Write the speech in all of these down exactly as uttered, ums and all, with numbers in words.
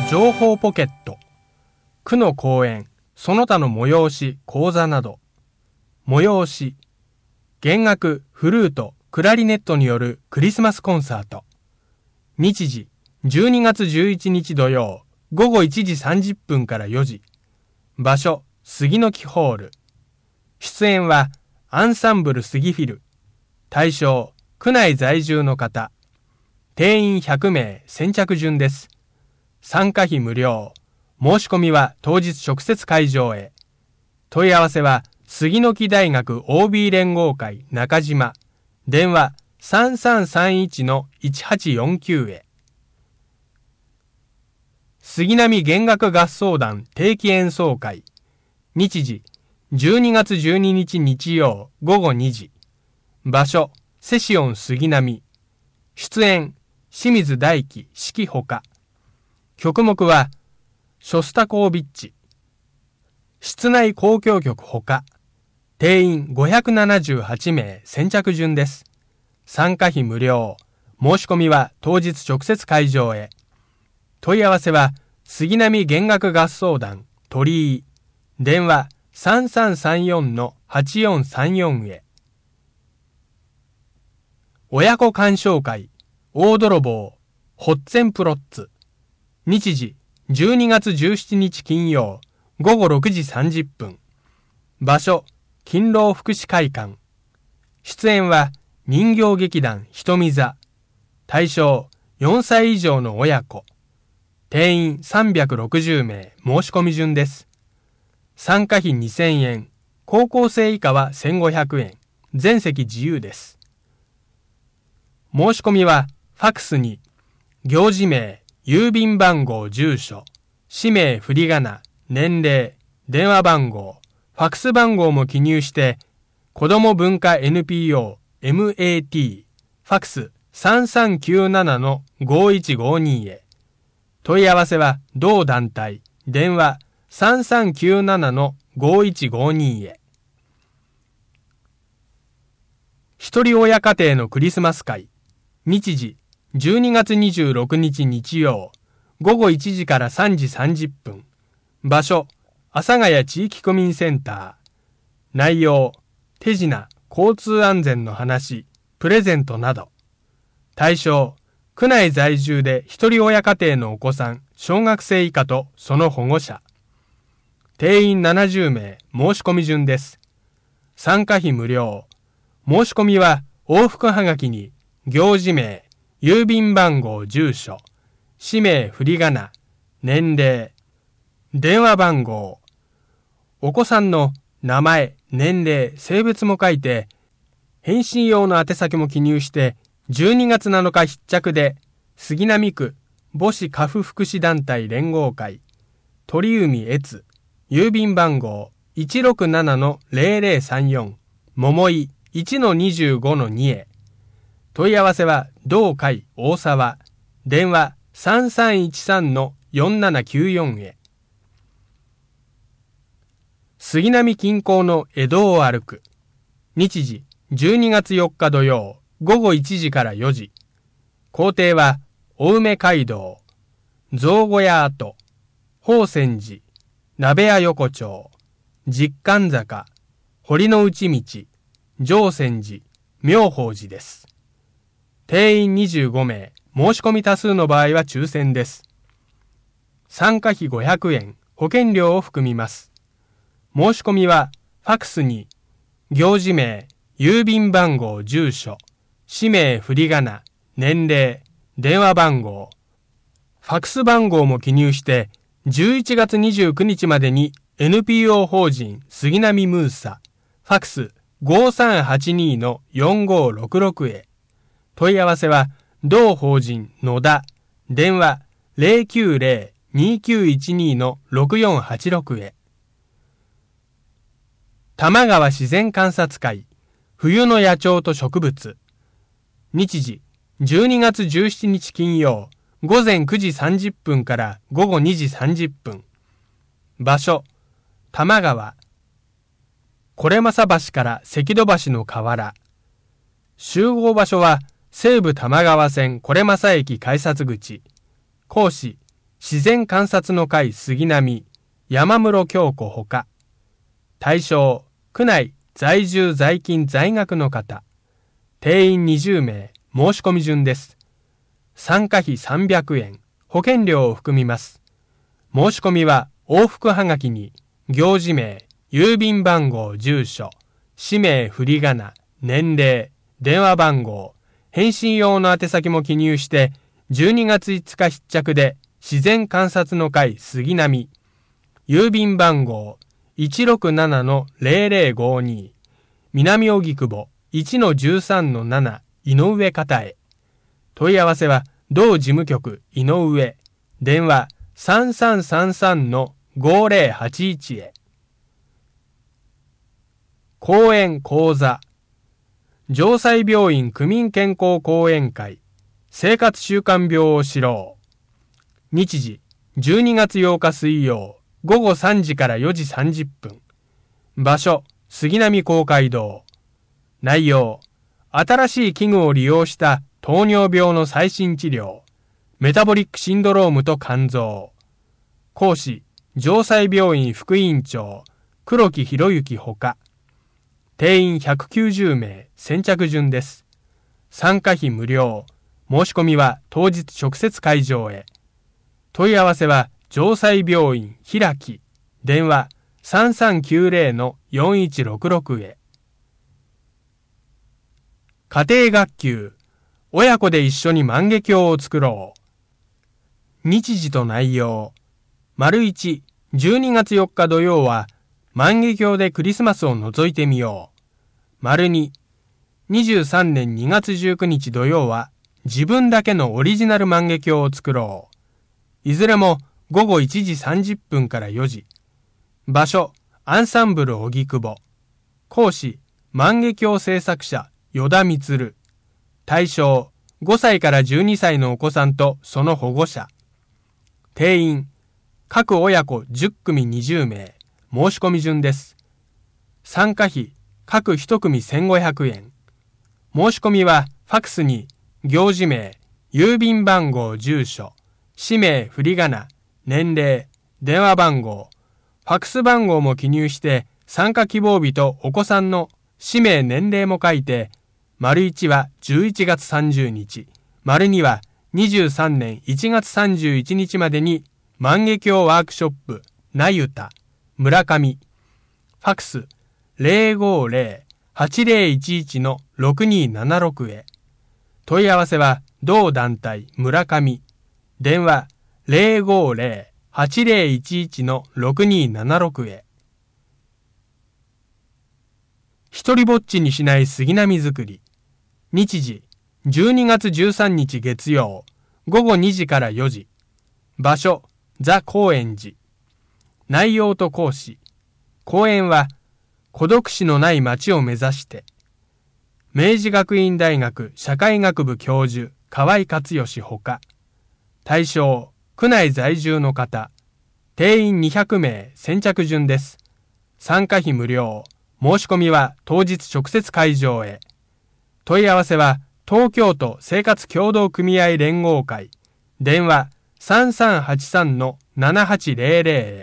情報ポケット、区の講演、その他の催し、講座など。催し、弦楽、フルート、クラリネットによるクリスマスコンサート。日時、じゅうにがつじゅういちにち土曜、ごごいちじさんじゅっぷんからよじ。場所、杉の木ホール。出演は、アンサンブル杉フィル。対象、区内在住の方。定員ひゃくめい、先着順です。参加費無料。申し込みは当日直接会場へ。問い合わせは、杉の木大学 オービー 連合会中島。電話 さんさんさんいちのいちはちよんきゅう へ。杉並弦楽合奏団定期演奏会。日時、じゅうにがつじゅうににち日曜ごごにじ。場所、セシオン杉並。出演、清水大輝指揮ほか。曲目は、ショスタコービッチ。室内交響曲ほか。定員ごひゃくななじゅうはちめい、先着順です。参加費無料。申し込みは当日直接会場へ。問い合わせは、杉並弦楽合奏団鳥居。電話さんさんさんよんのはちよんさんよんへ。親子鑑賞会、大泥棒、ホッツェンプロッツ。日時、じゅうにがつじゅうしちにち金曜、ごごろくじさんじゅっぷん。場所、勤労福祉会館。出演は、人形劇団ひとみ座。対象、よんさい以上の親子。定員さんびゃくろくじゅうめい、申し込み順です。参加費にせんえん、高校生以下はせんごひゃくえん、全席自由です。申し込みは、ファクスに、行事名、郵便番号、住所、氏名、振り仮名、年齢、電話番号、ファクス番号も記入して、子ども文化 エヌピーオー、エムエーティー、ファクスさんさんきゅうななのごいちごにへ。問い合わせは同団体、電話さんさんきゅうななのごいちごにへ。一人親家庭のクリスマス会。日時、じゅうにがつにじゅうろくにち日曜、ごごいちじからさんじさんじゅっぷん。場所、阿佐ヶ谷地域区民センター。内容、手品、交通安全の話、プレゼントなど。対象、区内在住で一人親家庭のお子さん、小学生以下とその保護者。定員ななじゅうめい、申し込み順です。参加費無料。申し込みは往復はがきに、行事名、郵便番号、住所、氏名、振り仮名、年齢、電話番号、お子さんの名前、年齢、性別も書いて、返信用の宛先も記入して、じゅうにがつなのか必着で、杉並区母子家父福祉団体連合会、鳥海越、郵便番号 いちろくななのぜろぜろさんよん、桃井 いちのにじゅうごのに へ。問い合わせは同会大沢、電話さんさんいちさんのよんななきゅうよんへ。杉並近郊の江戸を歩く。日時、じゅうにがつよっか土曜、ごごいちじからよじ。行程は、青梅街道、造小屋跡、宝泉寺、鍋屋横丁、実感坂、堀之内道、上泉寺、妙法寺です。定員にじゅうごめい、申し込み多数の場合は抽選です。参加費ごひゃくえん、保険料を含みます。申し込みは、ファクスに、行事名、郵便番号、住所、氏名、振り仮名、年齢、電話番号、ファクス番号も記入して、じゅういちがつにじゅうくにちまでに エヌピーオー 法人杉並ムーサ、ファクスごさんはちにのよんごろくろくへ。問い合わせは、同法人野田、電話 ゼロきゅうゼロ にきゅういちにのろくよんはちろくへ。玉川自然観察会、冬の野鳥と植物。日時、じゅうにがつじゅうしちにち金曜、ごぜんくじさんじゅっぷんからごごにじさんじゅっぷん。場所、玉川。是政橋から関戸橋の河原。集合場所は、西武玉川線是政駅改札口。講師、 自然観察の会杉並、山室京子ほか。対象、区内在住在勤在学の方。定員にじゅうめい、申し込み順です。参加費さんびゃくえん、保険料を含みます。申し込みは往復はがきに、行事名、郵便番号、住所、氏名、振り仮名、年齢、電話番号、返信用の宛先も記入して、じゅうにがついつか必着で、自然観察の会杉並、郵便番号 いちろくななのぜろぜろごに、南荻窪 いちのじゅうさんのなな 井上方へ。問い合わせは同事務局井上、電話 さんさんさんさんのごぜろはちいち へ。講演講座、城西病院区民健康講演会、生活習慣病を知ろう。日時、じゅうにがつようか水曜、ごごさんじからよじさんじゅっぷん。場所、杉並公会堂。内容、新しい器具を利用した糖尿病の最新治療、メタボリックシンドロームと肝臓。講師、城西病院副院長、黒木博之ほか。定員ひゃくきゅうじゅうめい、先着順です。参加費無料。申し込みは当日直接会場へ。問い合わせは城西病院開き、電話 さんさんきゅうぜろのよんいちろくろく へ。家庭学級、親子で一緒に万華鏡を作ろう。日時と内容。丸いち、じゅうにがつよっか土曜は万華鏡でクリスマスを覗いてみよう。丸に、にじゅうさんねんにがつじゅうくにち土曜は自分だけのオリジナル万華鏡を作ろう。いずれもごごいちじさんじゅっぷんからよじ。場所、アンサンブル荻窪。講師、万華鏡制作者、依田充。対象、ごさいからじゅうにさいのお子さんとその保護者。定員、各親子じゅっくみにじゅうめい、申し込み順です。参加費、各いちくみせんごひゃくえん。申し込みは、ファクスに、行事名、郵便番号、住所、氏名、振り仮名、年齢、電話番号、ファクス番号も記入して、参加希望日とお子さんの氏名、年齢も書いて、丸いちはじゅういちがつさんじゅうにち、丸にはにじゅうさんねんいちがつさんじゅういちにちまでに万華鏡ワークショップ、なゆた、村上、ファクス ぜろごぜろ はちぜろいちいち のろくにーななろく へ。問い合わせは同団体村上、電話 ぜろごぜろ はちぜろいちいち のろくにーななろく へ。一人ぼっちにしない杉並づくり。日時、じゅうにがつじゅうさんにち月曜、ごごにじからよじ。場所、ザ・高円寺。内容と講師。講演は、孤独死のない街を目指して。明治学院大学社会学部教授、河合克義ほか。対象、区内在住の方。定員にひゃくめい、先着順です。参加費無料。申し込みは当日直接会場へ。問い合わせは東京都生活協同組合連合会。電話 さんさんはちさんのななはちぜろぜろ へ。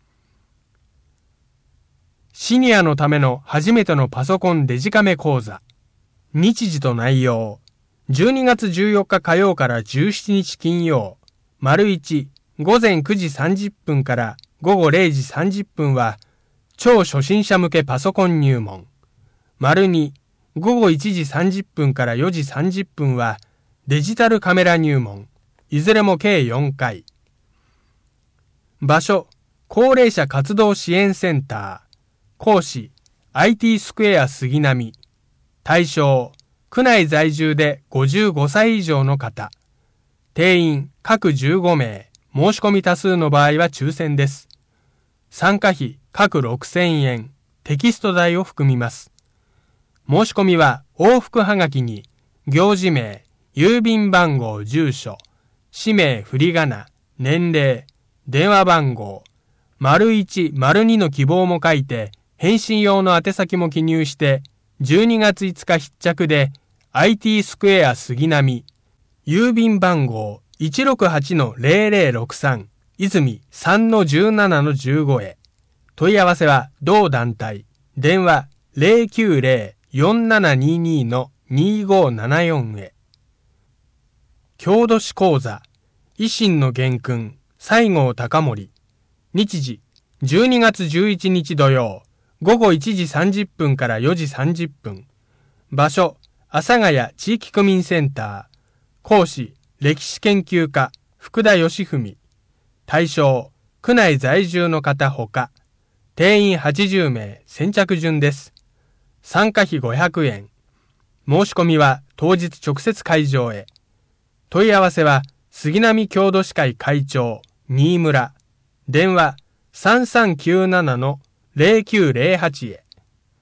シニアのための初めてのパソコンデジカメ講座。日時と内容。じゅうにがつじゅうよっか火曜からじゅうしちにち金曜。丸いち、ごぜんくじさんじゅっぷんからごごれいじさんじゅっぷんは超初心者向けパソコン入門。丸に、ごごいちじさんじゅっぷんからよじさんじゅっぷんはデジタルカメラ入門。いずれも計よんかい。場所、高齢者活動支援センター。講師、アイティー スクエア杉並。対象、区内在住でごじゅうごさい以上の方。定員、各じゅうごめい。申し込み多数の場合は抽選です。参加費、各ろくせんえん。テキスト代を含みます。申し込みは往復はがきに、行事名、郵便番号、住所、氏名、振り仮名、年齢、電話番号、丸いち、丸にの希望も書いて、返信用の宛先も記入して、じゅうにがついつか必着で、アイティー スクエア杉並、郵便番号いちろくはちのゼロゼロろくさん、泉 さんのじゅうななのじゅうご へ。問い合わせは同団体。電話 ゼロきゅうゼロ よんななにに のにごななよん へ。郷土史講座、維新の元勲、西郷隆盛。日時、じゅうにがつじゅういちにち土曜、ごごいちじさんじゅっぷんからよじさんじゅっぷん。場所、阿佐ヶ谷地域区民センター。講師、歴史研究家、福田義文。対象、区内在住の方ほか。定員はちじゅうめい、先着順です。参加費ごひゃくえん。申し込みは当日直接会場へ。問い合わせは、杉並郷土史会会長、新村。電話、さんさんきゅうななのゼロきゅうゼロはち へ。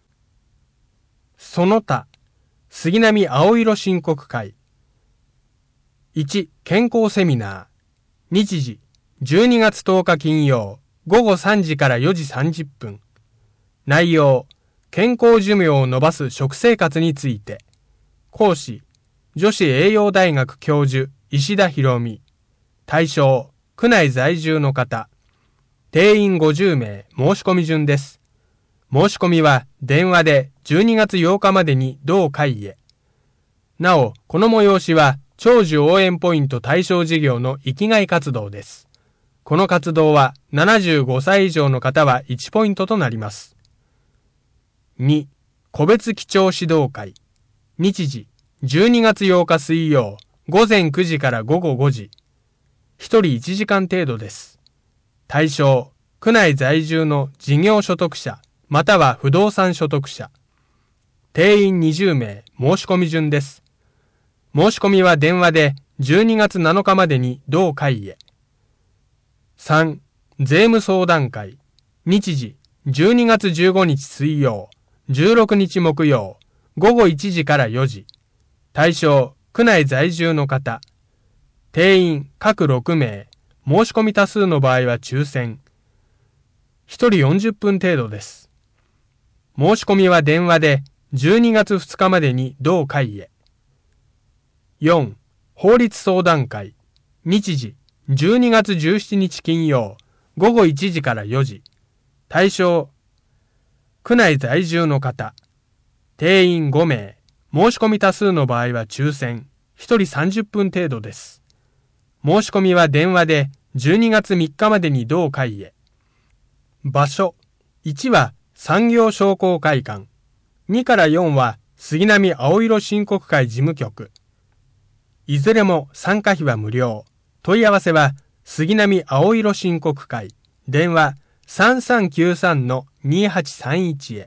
その他、杉並青色申告会。いち. 健康セミナー。日時、じゅうにがつとおか金曜、ごごさんじからよじさんじゅっぷん。内容、健康寿命を延ばす食生活について。講師、女子栄養大学教授、石田博美。対象、区内在住の方。定員ごじゅうめい、申し込み順です。申し込みは電話でじゅうにがつようかまでに同会へ。なお、この催しは長寿応援ポイント対象事業の域外活動です。この活動はななじゅうごさい以上の方はいちポイントとなります。に. 個別基調指導会。日時、じゅうにがつようか水曜、ごぜんくじからごごごじ。ひとりいちじかん程度です。対象、区内在住の事業所得者、または不動産所得者。定員にじゅうめい、申し込み順です。申し込みは電話でじゅうにがつなのかまでに同会へ。さん. 税務相談会。日時、じゅうにがつじゅうごにち水曜、じゅうろくにち木曜、ごごいちじからよじ。対象、区内在住の方。定員各ろくめい。申し込み多数の場合は抽選。ひとりよんじゅっぷん程度です。申し込みは電話でじゅうにがつふつかまでに同会へ。よん. 法律相談会。日時、じゅうにがつじゅうしちにち金曜、ごごいちじからよじ。対象、区内在住の方。定員ごめい。申し込み多数の場合は抽選。ひとりさんじゅっぷん程度です。申し込みは電話でじゅうにがつみっかまでに同会へ。場所。いちは産業商工会館。にからよんは杉並青色申告会事務局。いずれも参加費は無料。問い合わせは杉並青色申告会。電話 さんさんきゅうさんのにはちさんいち へ。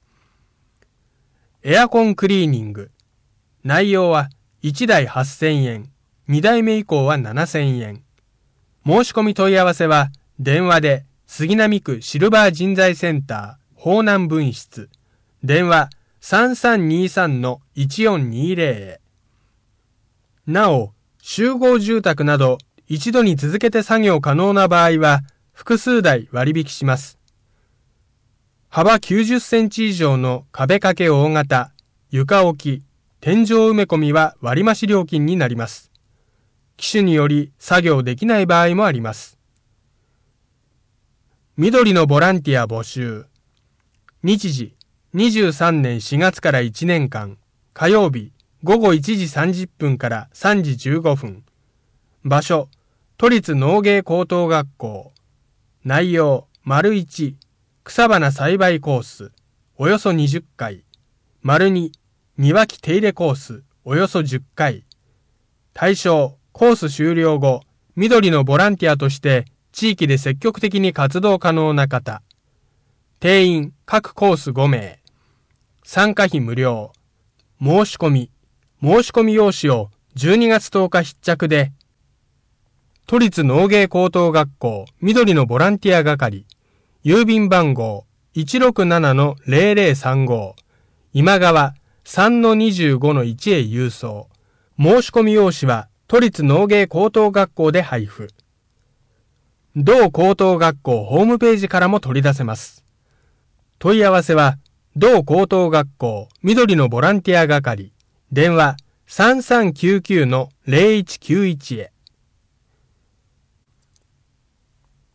エアコンクリーニング。内容はいちだいはっせんえん。にだいめ以降はななせんえん。申し込み問い合わせは電話で杉並区シルバー人材センター方南分室。電話 さんさんにさんのいちよんにゼロ へ。なお、集合住宅など一度に続けて作業可能な場合は複数台割引します。幅きゅうじゅっセンチ以上の壁掛け大型、床置き、天井埋め込みは割増料金になります。機種により作業できない場合もあります。緑のボランティア募集。日時、にじゅうさんねんしがつからいちねんかん、火曜日、ごごいちじさんじゅっぷんからさんじじゅうごふん。場所、都立農芸高等学校。内容、丸いち、草花栽培コース、およそにじゅっかい。丸に、庭木手入れコース、およそじゅっかい。対象、コース終了後、緑のボランティアとして地域で積極的に活動可能な方。定員、各コースごめい。参加費無料。申し込み。申し込み用紙をじゅうにがつとおか必着で、都立農芸高等学校緑のボランティア係、郵便番号 いちろくななのゼロゼロさんご、今川 さんのにじゅうごのいち へ郵送。申し込み用紙は都立農芸高等学校で配布。同高等学校ホームページからも取り出せます。問い合わせは、同高等学校緑のボランティア係、電話 さんさんきゅうきゅうのゼロいちきゅういち へ。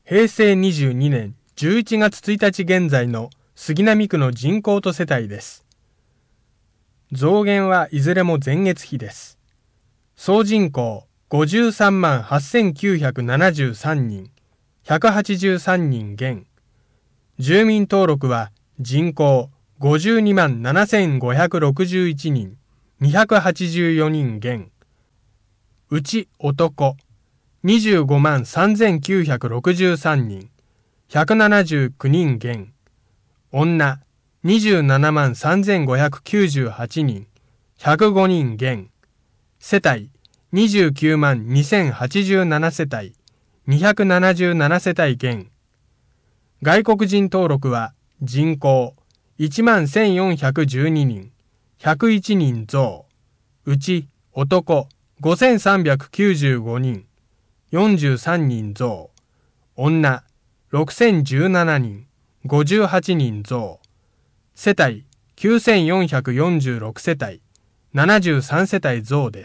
へいせいにじゅうにねんじゅういちがつついたち現在の杉並区の人口と世帯です。増減はいずれも前月比です。総人口ごじゅうさんまんはっせんきゅうひゃくななじゅうさんにん、ひゃくはちじゅうさんにん減。住民登録は人口ごじゅうにまんななせんごひゃくろくじゅういちにん、にひゃくはちじゅうよにん減。うち男にじゅうごまんさんぜんきゅうひゃくろくじゅうさんにん、ひゃくななじゅうきゅうにん減。女にじゅうななまんさんぜんごひゃくきゅうじゅうはちにん、ひゃくごにん減。世帯にじゅうきゅうまんにせんはちじゅうななせたい、にひゃくななじゅうななせたい減。外国人登録は人口いちまんせんよんひゃくじゅうににん、ひゃくいちにん増。うち男ごせんさんびゃくきゅうじゅうごにん、よんじゅうさんにん増。女ろくせんじゅうななにん、ごじゅうはちにん増。世帯きゅうせんよんひゃくよんじゅうろくせたい、ななじゅうさんせたい増です。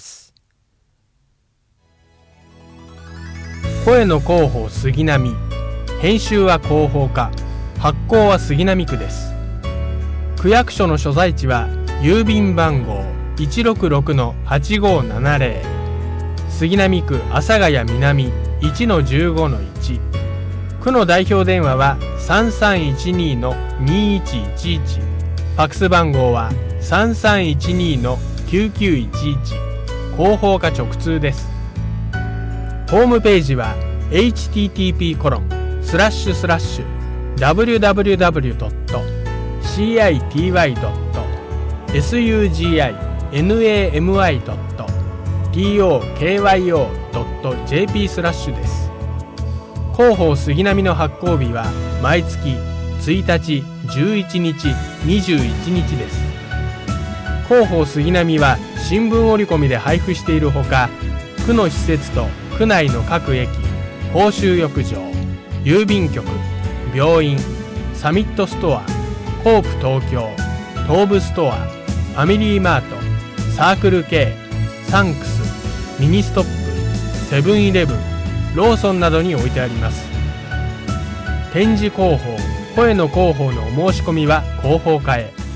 声の広報杉並、編集は広報課、発行は杉並区です。区役所の所在地は郵便番号 いちろくろくのはちごーななぜろ、杉並区阿佐ヶ谷南 いちのじゅうごのいち、区の代表電話は さんさんいちにのにいちいちいち、ファクス番号は さんさんいちにのきゅうきゅういちいち、広報課直通です。ホームページは エイチティーティーピーコロンスラッシュスラッシュダブリュダブリュダブリュドットシーアイティーワイドットエスユージーアイエヌエーエムアイドットティーオーケーワイオードットジェーピースラッシュです。広報杉並の発行日は毎月ついたち、じゅういちにち、にじゅういちにちです。広報杉並は新聞折り込みで配布しているほか、区の施設と区内の各駅、公衆浴場、郵便局、病院、サミットストア、コープ東京、東武ストア、ファミリーマート、サークル K、サンクス、ミニストップ、セブンイレブン、ローソンなどに置いてあります。展示広報、声の広報のお申し込みは広報課へ。